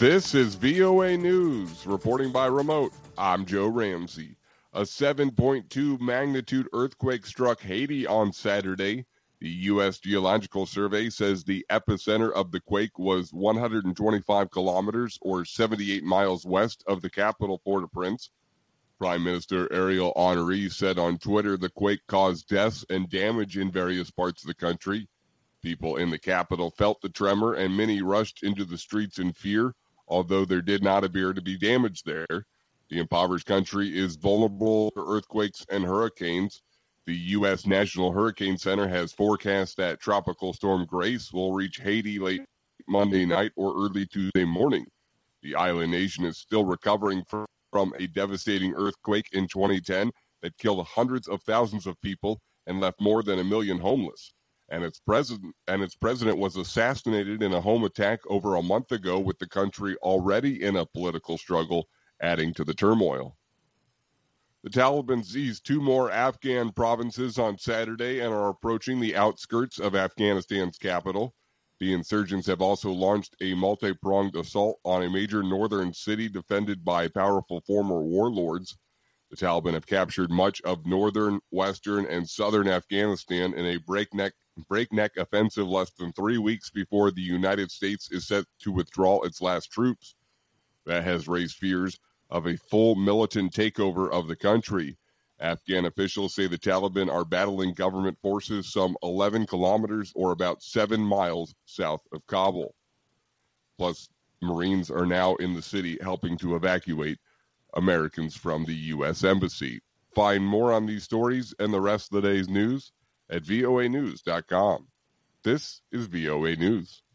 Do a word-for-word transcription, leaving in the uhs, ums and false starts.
This is V O A News, reporting by remote. I'm Joe Ramsey. A seven point two magnitude earthquake struck Haiti on Saturday. The U S Geological Survey says the epicenter of the quake was one hundred twenty-five kilometers or seventy-eight miles west of the capital, Port-au-Prince. Prime Minister Ariel Henry said on Twitter the quake caused deaths and damage in various parts of the country. People in the capital felt the tremor and many rushed into the streets in fear, although there did not appear to be damage there. The impoverished country is vulnerable to earthquakes and hurricanes. The U S National Hurricane Center has forecast that Tropical Storm Grace will reach Haiti late Monday night or early Tuesday morning. The island nation is still recovering from, from a devastating earthquake in twenty ten that killed hundreds of thousands of people and left more than a million homeless. And its president and its president was assassinated in a home attack over a month ago, with the country already in a political struggle, adding to the turmoil. The Taliban seized two more Afghan provinces on Saturday and are approaching the outskirts of Afghanistan's capital. The insurgents have also launched a multi-pronged assault on a major northern city defended by powerful former warlords. The Taliban have captured much of northern, western, and southern Afghanistan in a breakneck breakneck offensive less than three weeks before the United States is set to withdraw its last troops. That has raised fears of a full militant takeover of the country. Afghan officials say the Taliban are battling government forces some eleven kilometers or about seven miles south of Kabul. Plus, Marines are now in the city helping to evacuate Americans from the U S Embassy. Find more on these stories and the rest of the day's news at V O A news dot com. This is V O A News.